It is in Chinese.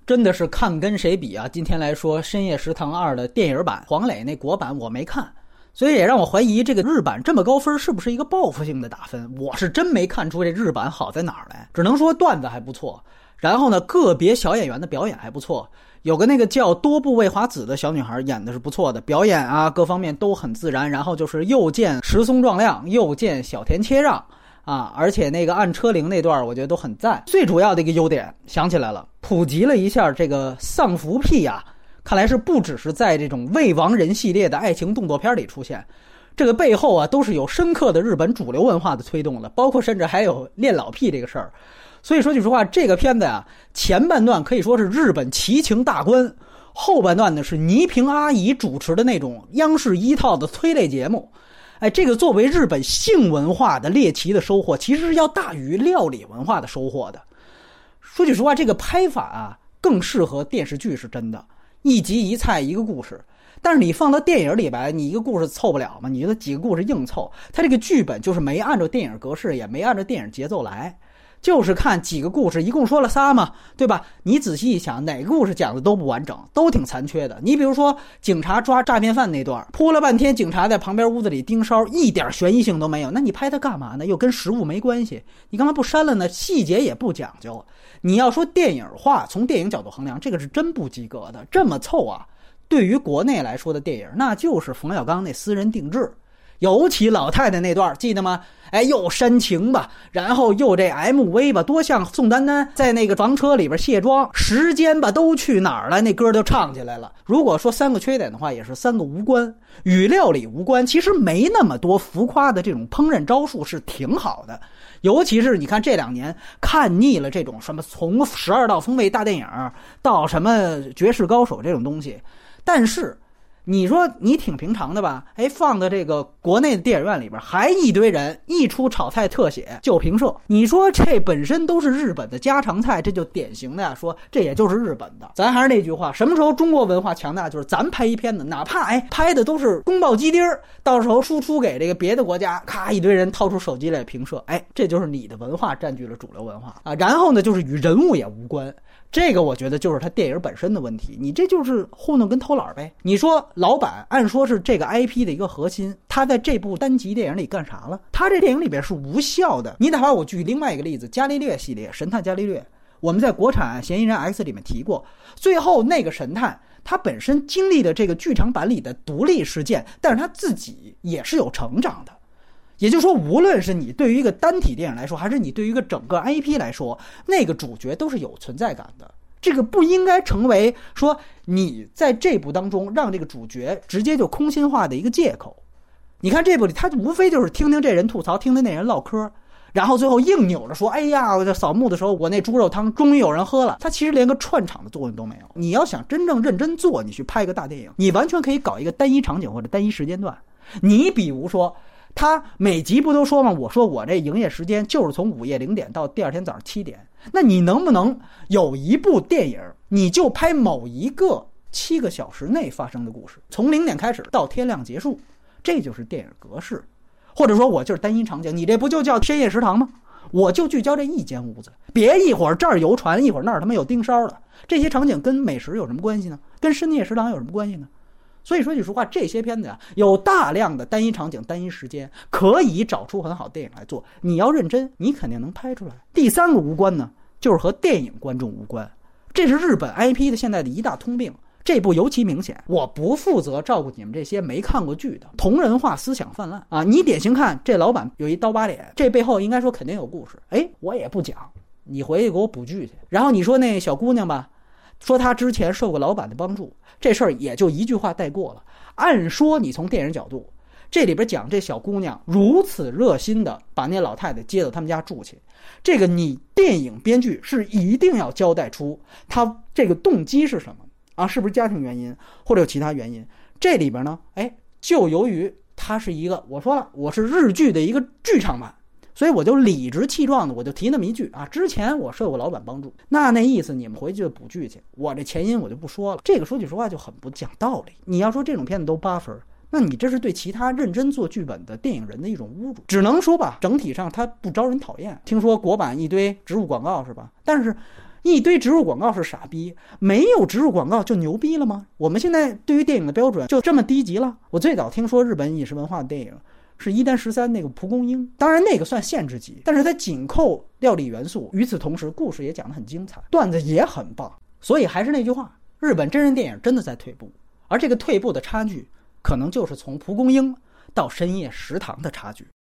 真的是看跟谁比啊！今天来说《深夜食堂2》的电影版，黄磊那国版我没看，所以也让我怀疑这个日版这么高分是不是一个报复性的打分。我是真没看出这日版好在哪儿来，只能说段子还不错，然后呢个别小演员的表演还不错，有个那个叫多部未华子的小女孩演的是不错的，表演啊各方面都很自然，然后就是又见石松壮亮又见小田切让啊，而且那个按车铃那段我觉得都很赞。最主要的一个优点想起来了，普及了一下这个丧服癖啊，看来是不只是在这种未亡人系列的爱情动作片里出现，这个背后啊都是有深刻的日本主流文化的推动的，包括甚至还有恋老癖这个事儿。所以说句实话，这个片子啊前半段可以说是日本奇情大观，后半段呢是倪萍阿姨主持的那种央视一套的催泪节目。哎，这个作为日本性文化的猎奇的收获，其实是要大于料理文化的收获的。说句实话，这个拍法啊更适合电视剧，是真的，一集一菜一个故事。但是你放到电影里边，你一个故事凑不了嘛，你觉得几个故事硬凑，它这个剧本就是没按照电影格式，也没按照电影节奏来，就是看几个故事，一共说了仨嘛，对吧？你仔细一想，哪个故事讲的都不完整，都挺残缺的。你比如说警察抓诈骗犯那段，铺了半天警察在旁边屋子里盯梢，一点悬疑性都没有，那你拍它干嘛呢？又跟实物没关系，你干嘛不删了呢？细节也不讲究。你要说电影化，从电影角度衡量，这个是真不及格的。这么凑啊，对于国内来说的电影，那就是冯小刚那私人定制。尤其老太太那段记得吗？哎，又煽情吧，然后又这 MV 吧，多像宋丹丹在那个房车里边卸妆，时间吧都去哪儿了，那歌就唱起来了。如果说三个缺点的话，也是三个无关，与料理无关，其实没那么多浮夸的这种烹饪招数是挺好的。尤其是你看这2年看腻了这种什么从12道风味大电影到什么绝世高手这种东西，但是你说你挺平常的吧，哎，放到这个国内的电影院里边，还一堆人一出炒菜特写就评射。你说这本身都是日本的家常菜，这就典型的说这也就是日本的。咱还是那句话，什么时候中国文化强大，就是咱拍一片子，哪怕拍的都是宫爆鸡丁，到时候输出给这个别的国家，咔一堆人掏出手机来评射，这就是你的文化占据了主流文化啊。然后呢，就是与人物也无关。这个我觉得就是他电影本身的问题，你这就是糊弄跟偷懒呗。你说老板按说是这个 IP 的一个核心，他在这部单集电影里干啥了？他这电影里边是无效的。你哪怕我举另外一个例子，伽利略系列，神探伽利略，我们在国产嫌疑人 X 里面提过，最后那个神探他本身经历了这个剧场版里的独立事件，但是他自己也是有成长的。也就是说，无论是你对于一个单体电影来说，还是你对于一个整个 IP 来说，那个主角都是有存在感的。这个不应该成为说你在这部当中让这个主角直接就空心化的一个借口。你看这部里，他无非就是听听这人吐槽，听听那人唠嗑，然后最后硬扭着说：“哎呀，我在扫墓的时候，我那猪肉汤终于有人喝了。”他其实连个串场的作用都没有。你要想真正认真做，你去拍一个大电影，你完全可以搞一个单一场景或者单一时间段。你比如说。他每集不都说吗？我说我这营业时间就是从午夜0点到第二天早上7点。那你能不能有一部电影，你就拍某一个7个小时内发生的故事，从0点开始到天亮结束，这就是电影格式。或者说我就是单一场景，你这不就叫深夜食堂吗？我就聚焦这一间屋子，别一会儿这儿游船，一会儿那儿他妈有盯梢了。这些场景跟美食有什么关系呢？跟深夜食堂有什么关系呢？所以说句实话，这些片子啊，有大量的单一场景、单一时间，可以找出很好电影来做。你要认真，你肯定能拍出来。第三个无关呢，就是和电影观众无关，这是日本 IP 的现在的一大通病。这部尤其明显，我不负责照顾你们这些没看过剧的，同人化思想泛滥啊！你典型看这老板有一刀疤脸，这背后应该说肯定有故事，我也不讲，你回去给我补剧去。然后你说那小姑娘吧，说她之前受过老板的帮助，这事儿也就一句话带过了。按说你从电影角度，这里边讲这小姑娘如此热心的把那老太太接到他们家住去，这个你电影编剧是一定要交代出她这个动机是什么啊？是不是家庭原因或者有其他原因？这里边呢，就由于它是一个，我说了，我是日剧的一个剧场版，所以我就理直气壮的我就提那么一句啊，之前我受过老板帮助，那意思你们回去就补剧去，我这前因我就不说了。这个说句实话就很不讲道理。你要说这种片子都8分，那你这是对其他认真做剧本的电影人的一种侮辱。只能说吧，整体上它不招人讨厌。听说国版一堆植入广告是吧？但是一堆植入广告是傻逼，没有植入广告就牛逼了吗？我们现在对于电影的标准就这么低级了？我最早听说日本饮食文化的电影是伊丹13那个蒲公英，当然那个算限制级，但是它紧扣料理元素，与此同时故事也讲得很精彩，段子也很棒。所以还是那句话，日本真人电影真的在退步，而这个退步的差距可能就是从蒲公英到深夜食堂的差距。